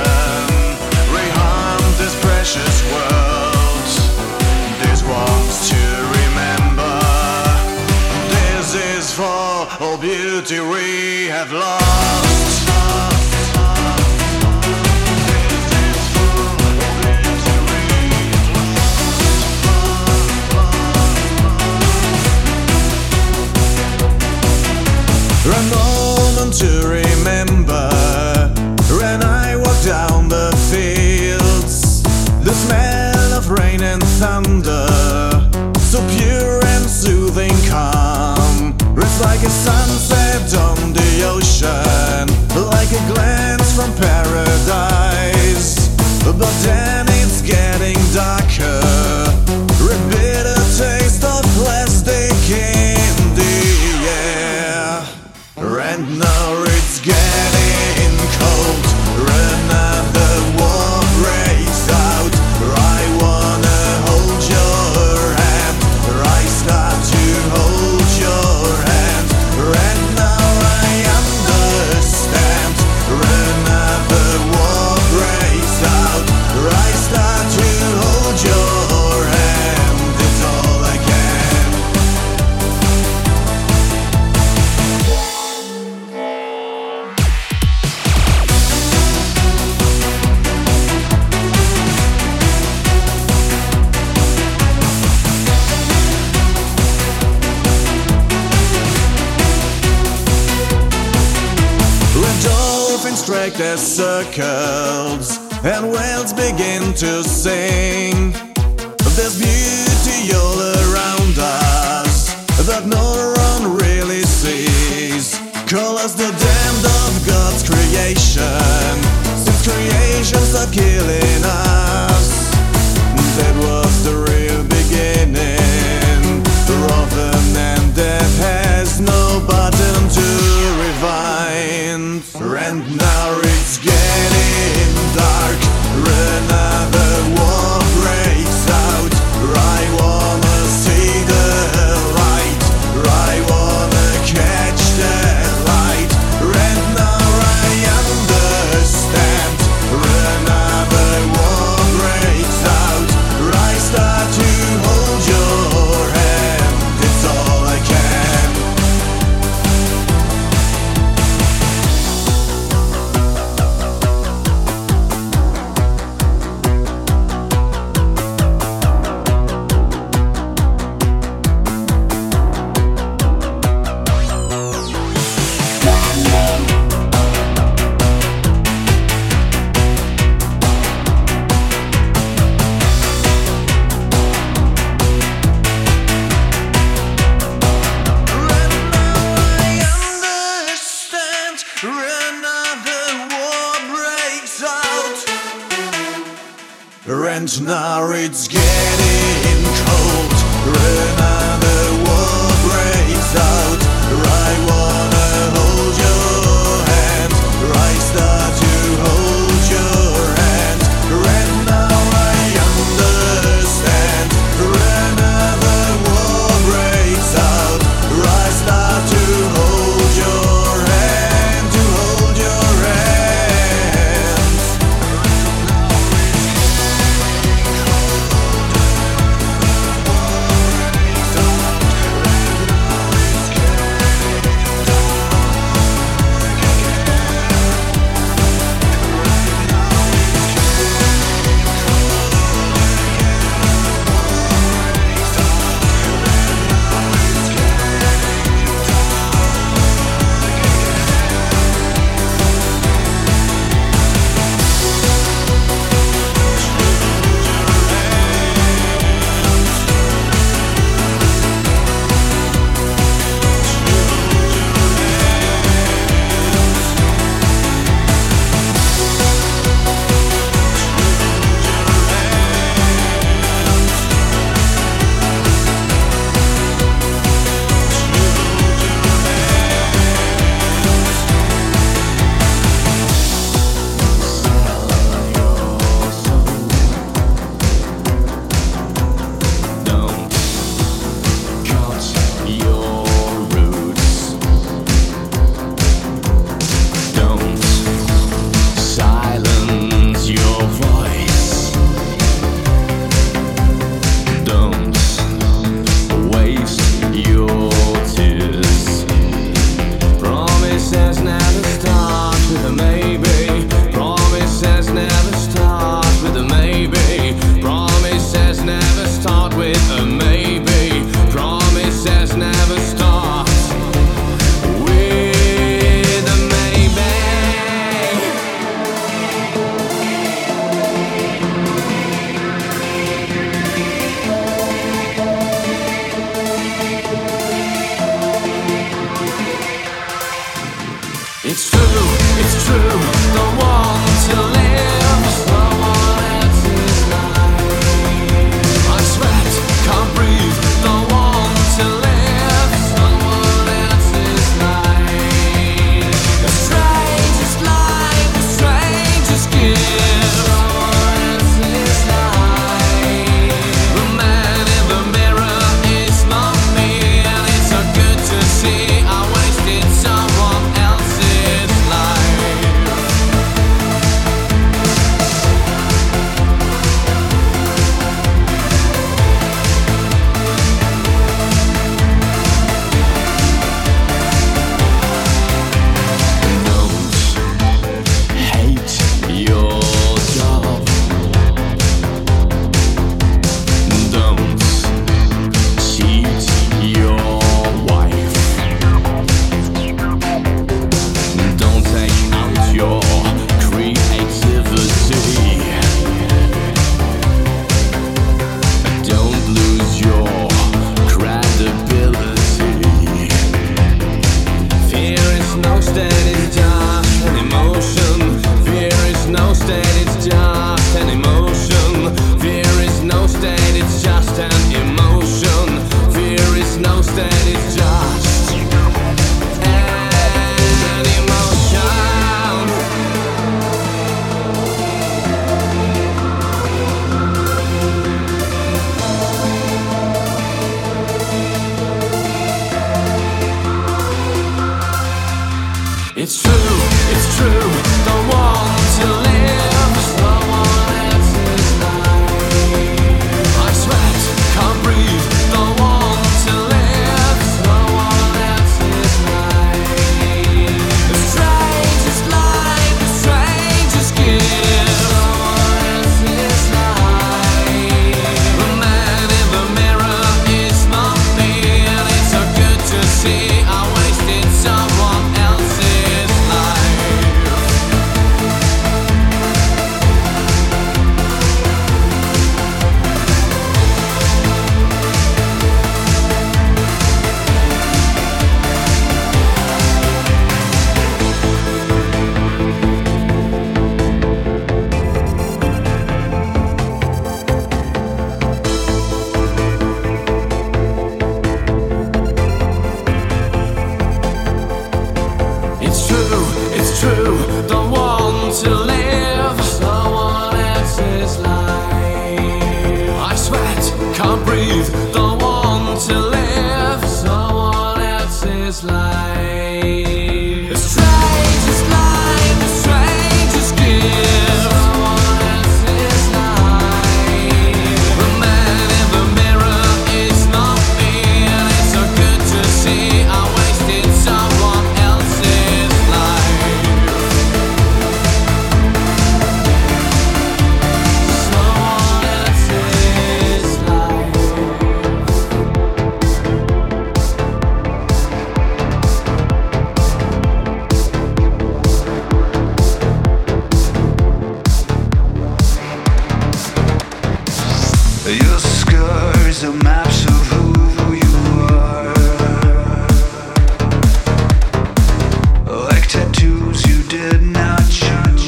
reharm this precious world. This one's to remember. This is for all beauty we have lost. A moment to remember when I walk down the fields. The smell of rain and thunder, so pure and soothing calm. It's like a sunset on the ocean, like a glance from paradise. But then it's getting darker, a bitter taste of plastic in the air. And now it's getting cold, another war breaks out. I wanna hold your hand, I start to hold your hand. And now I understand, another war breaks out. I start to hold your hand, it's all I can. Dolphins strike their circles and whales begin to sing. There's beauty all around us that no one really sees. Call us the damned of God's creation, since creation started killing us. That was the real beginning of an end that has no button to rewind. And now it's getting dark, another war breaks out. I wanna see the light, I wanna catch the light. And now I understand, another war breaks out. I start to hold your hand, it's all I can. And now it's getting cold, another war breaks out. I wanna hold your hand, I start to hold your hand. And now I understand, another war breaks out. I start to hold your hand, to hold your hand. no state, it's just an emotion. Fear is no state, it's just an emotion. Fear is no state, it's just an emotion. It's true, don't want to live someone else's life. I sweat, can't breathe, don't want to live someone else's life. The strangest life, the strangest gift, someone else's life. The man in the mirror is not me, and it's so good to see I wasted someone else's. It's true, don't want to live someone else's life. I sweat, can't breathe, don't want to live someone else's life. The strangest life, the strangest gift, someone else's life. The man in the mirror is not me, and it's so good to see I wasted someone else's life. Your scars are maps of who you are, like tattoos you did not choose.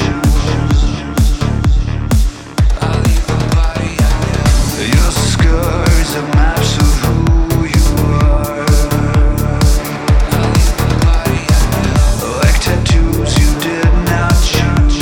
Your scars are maps of who you are, like tattoos you did not choose.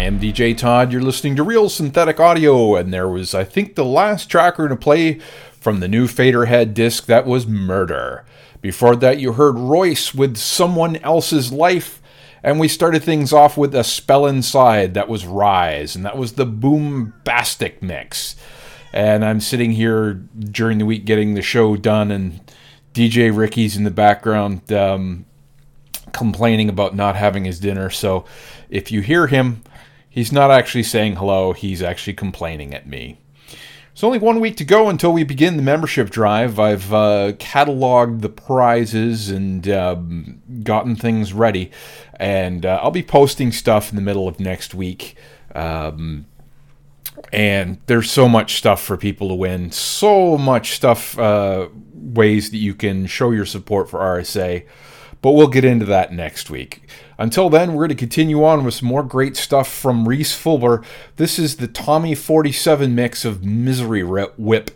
am DJ Todd. You're listening to Real Synthetic Audio, and there was, I think, the last track we're going to play from the new Faderhead disc. That was Murder. Before that, you heard Royce with Someone Else's Life, and we started things off with A Spell Inside. That was Rise, and that was the Boombastic mix. And I'm sitting here during the week getting the show done, and DJ Ricky's in the background complaining about not having his dinner. So if you hear him, he's not actually saying hello, he's actually complaining at me. There's only 1 week to go until we begin the membership drive. I've cataloged the prizes and gotten things ready, and I'll be posting stuff in the middle of next week. And there's so much stuff for people to win, so much stuff, ways that you can show your support for RSA, but we'll get into that next week. Until then, we're going to continue on with some more great stuff from Reese Fulber. This is the Tommy 47 mix of Misery Whip.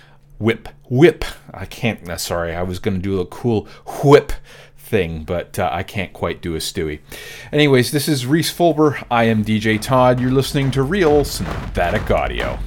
I can't, sorry, I was going to do a cool whip thing, but I can't quite do a Stewie. Anyways, this is Reese Fulber. I am DJ Todd. You're listening to Real Synthetic Audio.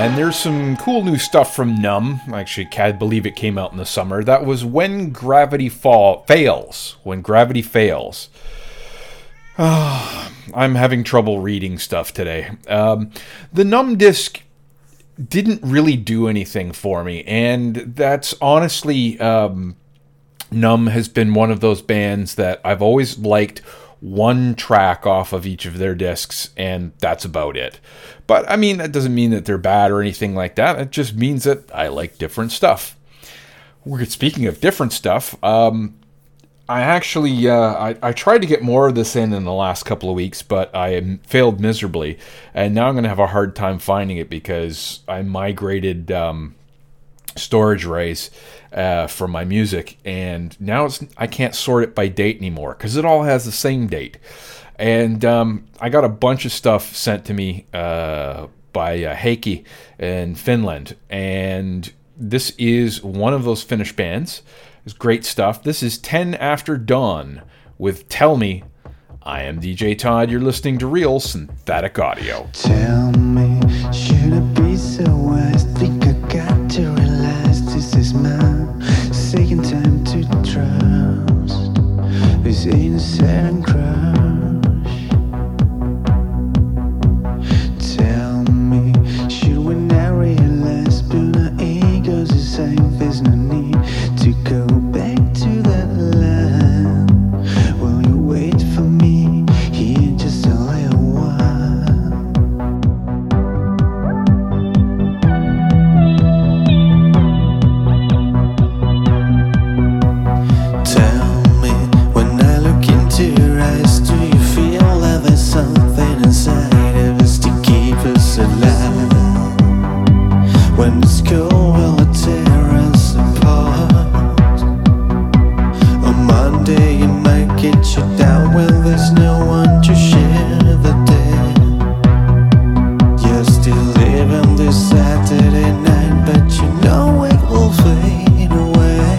And there's some cool new stuff from Numb. Actually, can't believe it came out in the summer. That was When Gravity Fails. When Gravity Fails. I'm having trouble reading stuff today. The Numb disc didn't really do anything for me, and that's honestly, Numb has been one of those bands that I've always liked one track off of each of their discs, and that's about it. But I mean, that doesn't mean that they're bad or anything like that. It just means that I like different stuff. Speaking of different stuff, I actually, I tried to get more of this in the last couple of weeks, but I failed miserably. And now I'm going to have a hard time finding it because I migrated storage arrays for my music. And now I can't sort it by date anymore because it all has the same date. And I got a bunch of stuff sent to me by Heikki in Finland. And this is one of those Finnish bands. It's great stuff. This is 10 After Dawn with Tell Me. I am DJ Todd. You're listening to Real Synthetic Audio. Tell me, should I be so wise? Think I got to realize this is my second time to trust this innocent crush. Tell me, should we now realize but our egos the same? There's no need to go back to that line. Will you wait for me here just a little while? Tell me, when I look into your eyes, do you feel that there's something inside of us to keep us alive? When it's cold, will it tear us apart? On Monday you might get you down when there's no one to share the day. You're still living this Saturday night, but you know it will fade away.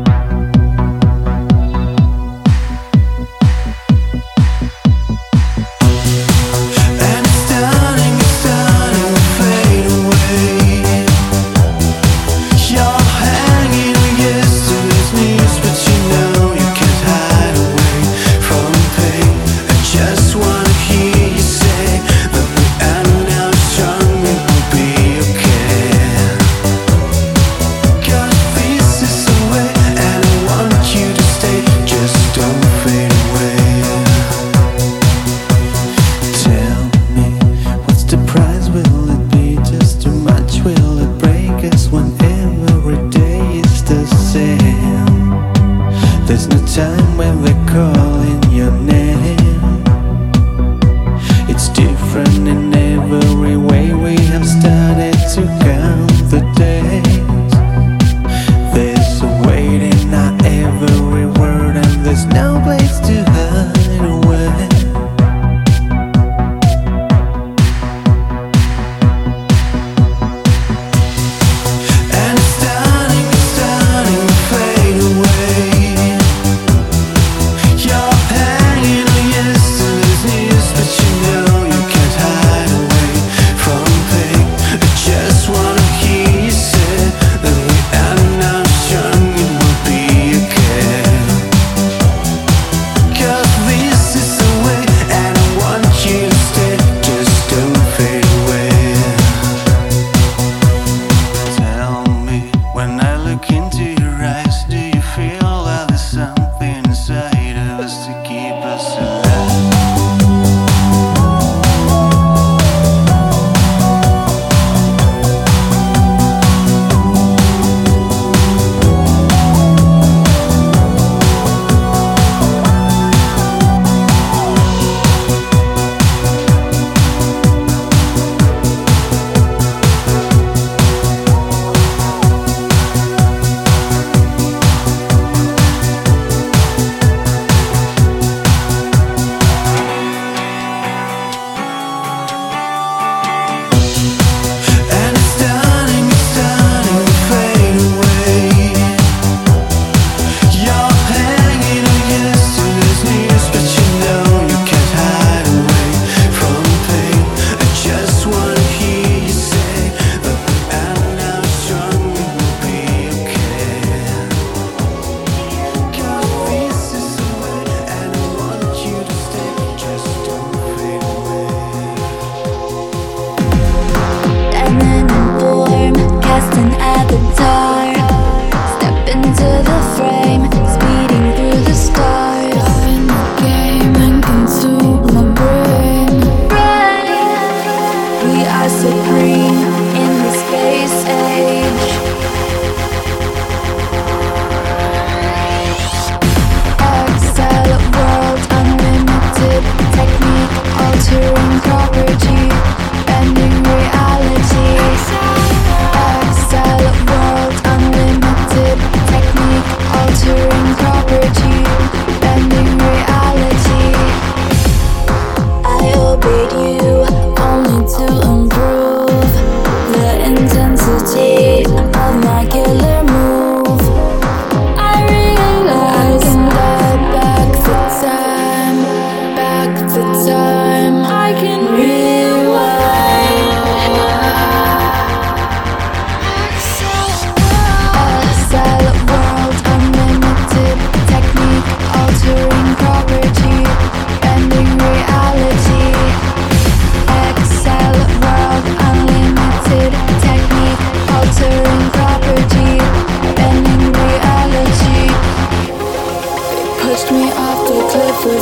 And it's starting to fade away. You're hanging on yesterday's news, but you know you can't hide away from pain. I just wanna hear you say that we are now strong and we'll be okay. 'Cause this is the way, and I want you to stay. Just don't fade away. Tell me, what's the price? Will it be just too much? Will it break us when every day is the same? There's no time when they're calling your name. It's different in every way. We have started to count the days. There's a weight in our every word, and there's no place to hide away. And it's starting to fade away. You're hanging on yesterday's news, but you know you can't hide away from pain. I just wanna hear you say that we are now strong and we'll be okay. 'Cause this is the way, and I want you to stay. Just don't fade away. Tell me, when I look into your eyes, do you feel that there's something inside of us to keep us alive?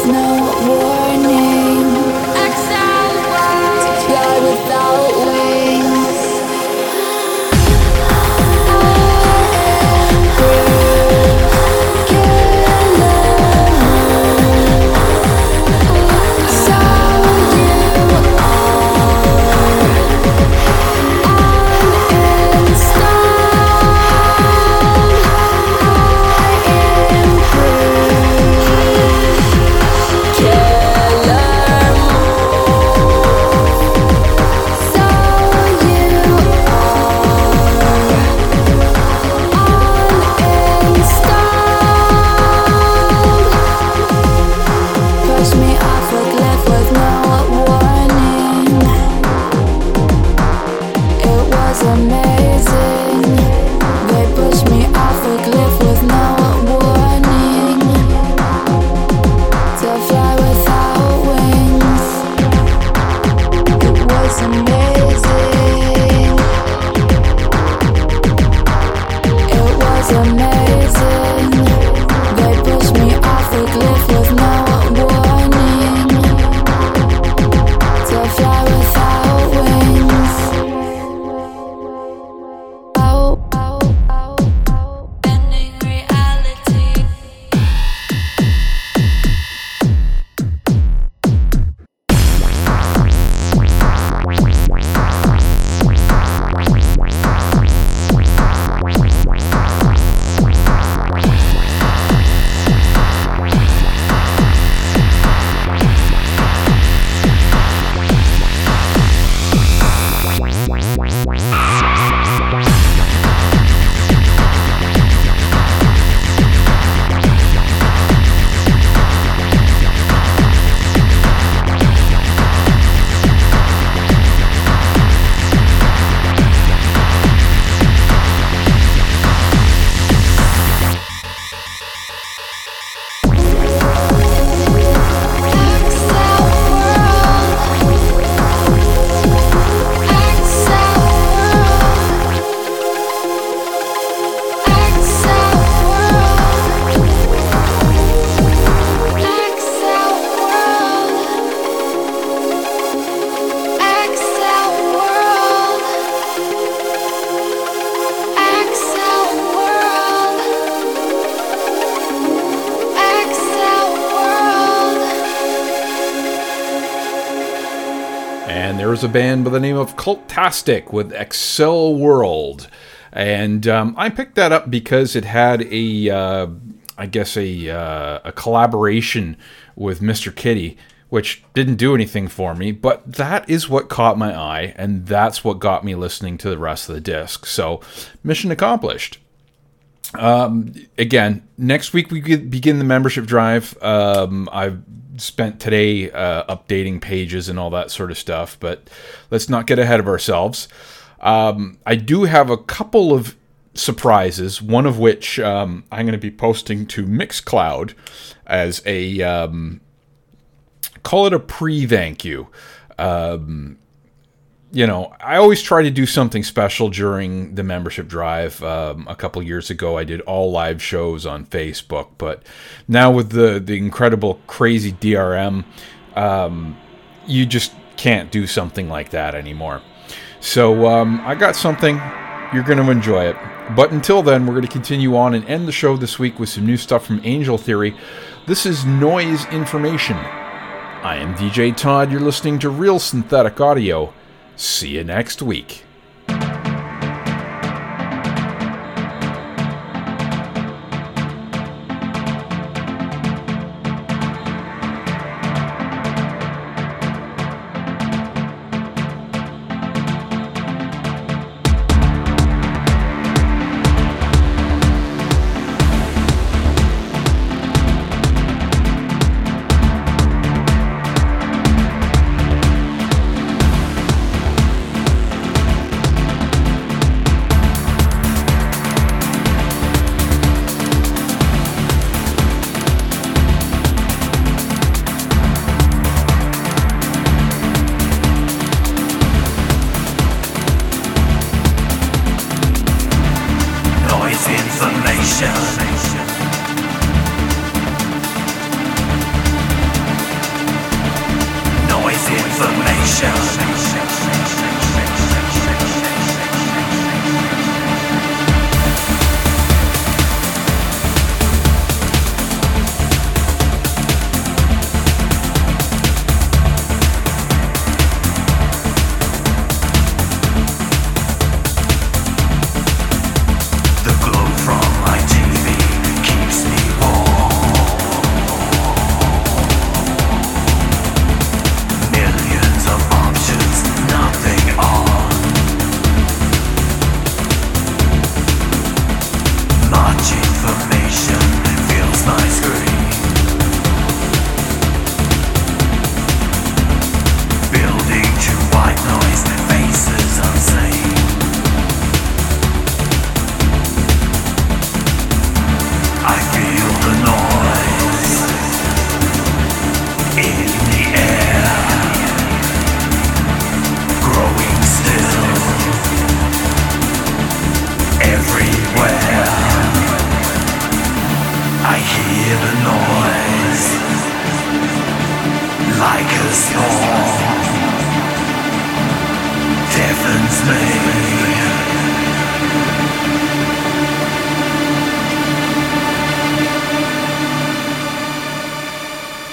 There was a band by the name of Cultastic with Excel World. And I picked that up because it had a collaboration with Mr. Kitty, which didn't do anything for me, but that is what caught my eye, and that's what got me listening to the rest of the disc. So, mission accomplished. Again, next week we begin the membership drive. I've spent today updating pages and all that sort of stuff, but let's not get ahead of ourselves. I do have a couple of surprises, one of which I'm going to be posting to Mixcloud as a call it a pre-thank you. I always try to do something special during the membership drive. A couple years ago, I did all live shows on Facebook, but now with the incredible, crazy DRM, you just can't do something like that anymore. So I got something. You're going to enjoy it. But until then, we're going to continue on and end the show this week with some new stuff from Angel Theory. This is Noise Information. I am DJ Todd. You're listening to Real Synthetic Audio. See you next week.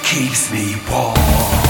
keeps me warm.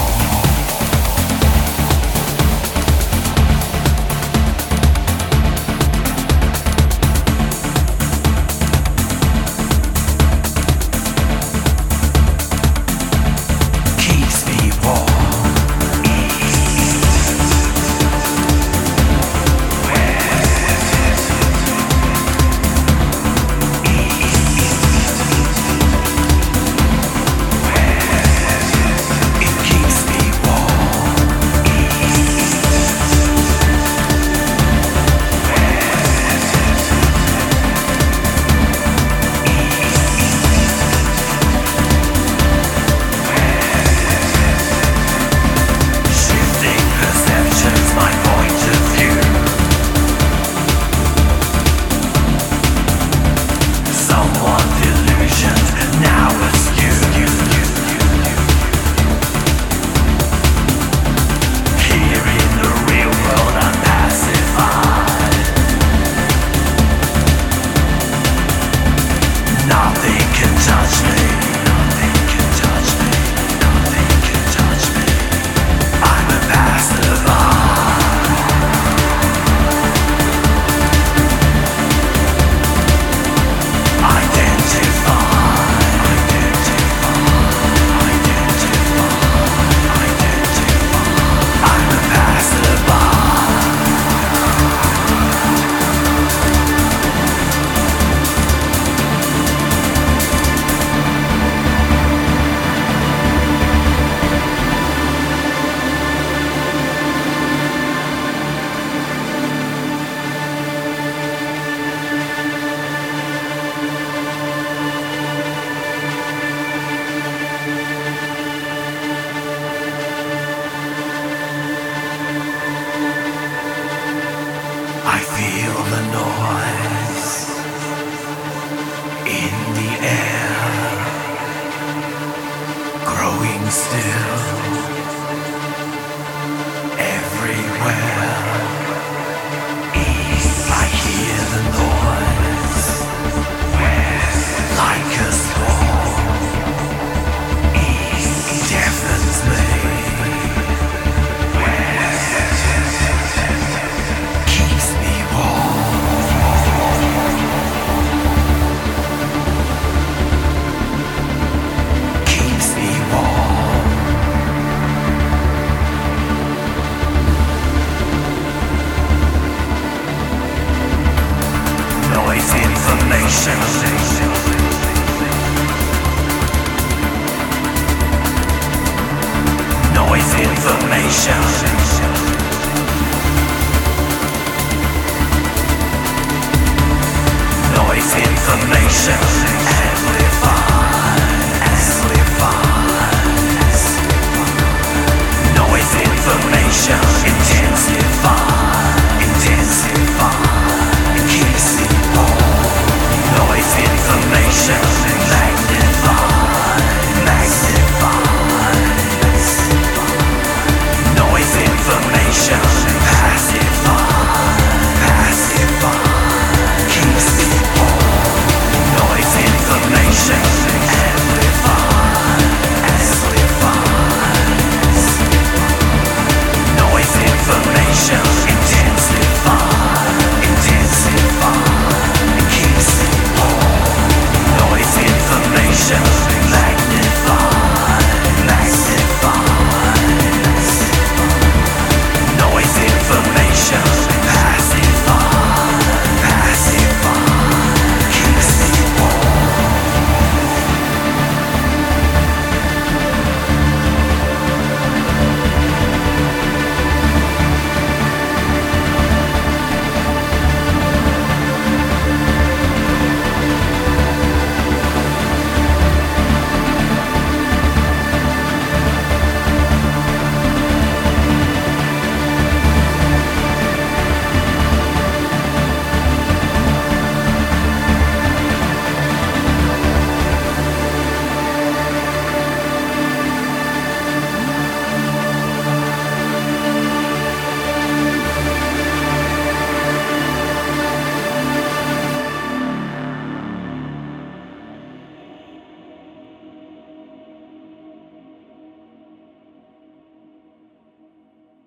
I feel the noise in the air, growing still everywhere. I hear the noise like a storm, deafens me. Noise information.